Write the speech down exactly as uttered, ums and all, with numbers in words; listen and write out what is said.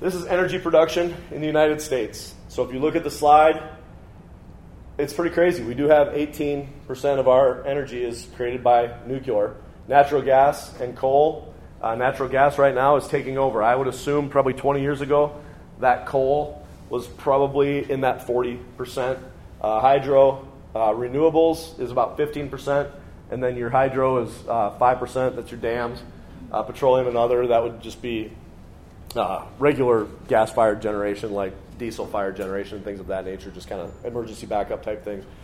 This is energy production in the United States. So if you look at the slide, it's pretty crazy. We do have eighteen percent of our energy is created by nuclear. Natural gas and coal. Uh, natural gas right now is taking over. I would assume probably twenty years ago that coal was probably in that forty percent. Uh, hydro, uh, renewables is about fifteen percent. And then your hydro is uh, five percent. That's your dams. Uh, petroleum and other, that would just be uh, regular gas-fired generation like diesel-fired generation, things of that nature, just kind of emergency backup type things.